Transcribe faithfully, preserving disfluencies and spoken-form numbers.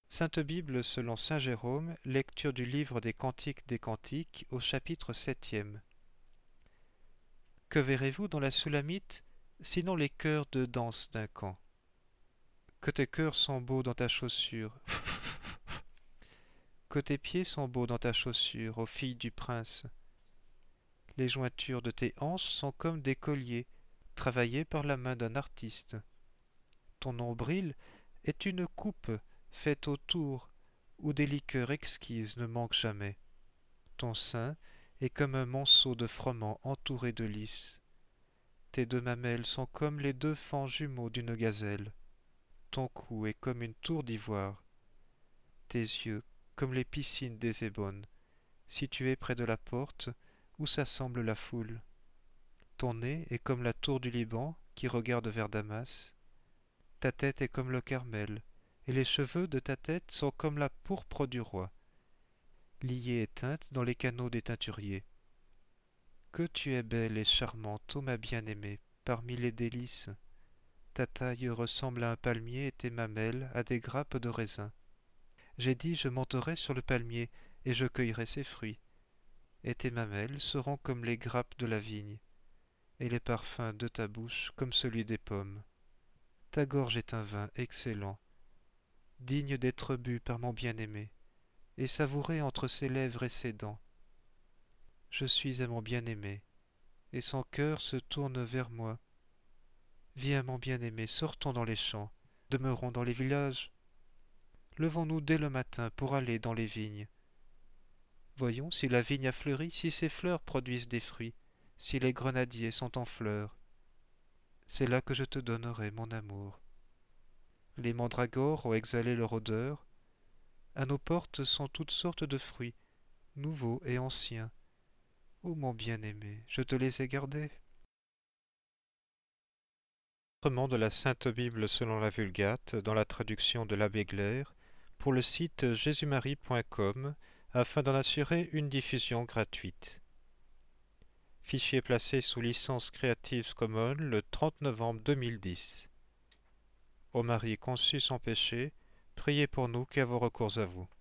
Sainte Bible selon saint Jérôme, lecture du livre des Cantiques des Cantiques au chapitre septième. Que verrez-vous dans la Soulamite, sinon les chœurs de danse d'un camp? Que tes chœurs sont beaux dans ta chaussure, que tes pieds sont beaux dans ta chaussure, ô fille du prince. Les jointures de tes hanches sont comme des colliers, travaillés par la main d'un artiste. Ton nombril est une coupe faite autour, où des liqueurs exquises ne manquent jamais. Ton sein est comme un monceau de froment entouré de lys. Tes deux mamelles sont comme les deux fans jumeaux d'une gazelle. Ton cou est comme une tour d'ivoire. Tes yeux comme les piscines des ébènes, situées près de la porte où s'assemble la foule. Ton nez est comme la tour du Liban qui regarde vers Damas. Ta tête est comme le Carmel, et les cheveux de ta tête sont comme la pourpre du roi, liée et teinte dans les canaux des teinturiers. Que tu es belle et charmante, ô ma bien-aimée, parmi les délices. Ta taille ressemble à un palmier et tes mamelles à des grappes de raisin. J'ai dit, je monterai sur le palmier, et je cueillerai ses fruits. Et tes mamelles seront comme les grappes de la vigne, et les parfums de ta bouche comme celui des pommes. Ta gorge est un vin excellent, digne d'être bu par mon bien-aimé, et savouré entre ses lèvres et ses dents. Je suis à mon bien-aimé, et son cœur se tourne vers moi. Viens, mon bien-aimé, sortons dans les champs, demeurons dans les villages. Levons-nous dès le matin pour aller dans les vignes. Voyons si la vigne a fleuri, si ses fleurs produisent des fruits, si les grenadiers sont en fleurs. C'est là que je te donnerai mon amour. Les mandragores ont exhalé leur odeur. À nos portes sont toutes sortes de fruits, nouveaux et anciens. Ô mon bien-aimé, je te les ai gardés. De la Sainte Bible selon la Vulgate, dans la traduction de l'abbé Glaire, pour le site jésus marie point com, afin d'en assurer une diffusion gratuite. Fichier placé sous licence Creative Commons le trente novembre deux mille dix. Ô Marie conçue sans péché, priez pour nous qui avons recours à vous.